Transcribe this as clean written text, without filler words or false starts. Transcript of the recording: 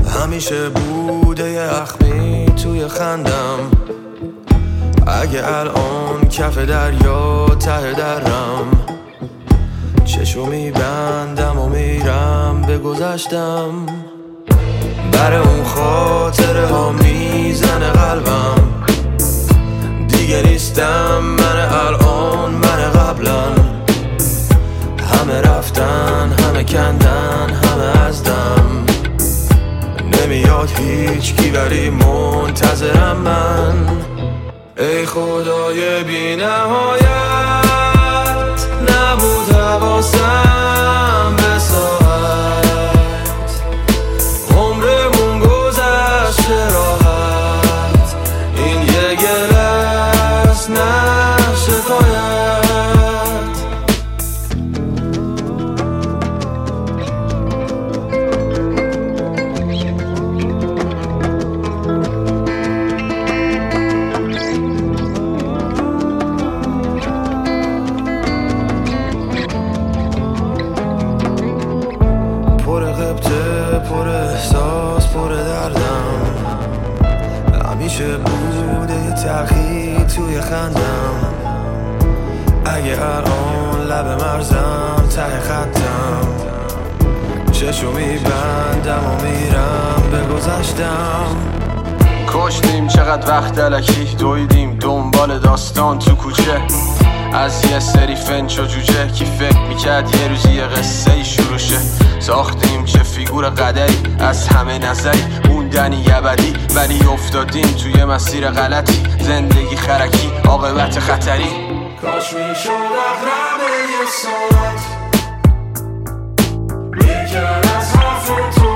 همیشه بوده یه اخمی توی خندم، اگه الان کف دریا ته درم، چشو میبندم و میرم به گذشتم. بر اون خاطره ها میزنه قلبم، دیگه نیستم من الان من قبلا. همه رفتن همه کندن همه از دم، نمیاد هیچ کی ولی منتظرم من. ای خدای بی نهایت نبود حواسم به ساعت، عمرمون گذشته راحت، این یه گله است نه شکایت. پر غبطه پر احساس پر دردم، همیشه بوده یه تأخیر توی خندم، اگه الان لب مرزم ته خطم، چشو میبندم و میرم به گذشتم. کشتیم چقدر وقت الکی، دویدیم دنبال داستان تو کوچه، از یه سری فنچ و جوجه کی فکر میکرد یه روزی یه قصه ای شروع شه. ساختیم چه فیگور قدری از همه نظری، موندنی ابدی ولی افتادیم توی مسیر غلطی، زندگی خرکی عاقبت خطری. کاش میشد اقرب یه ساعت میکرد از حرف تو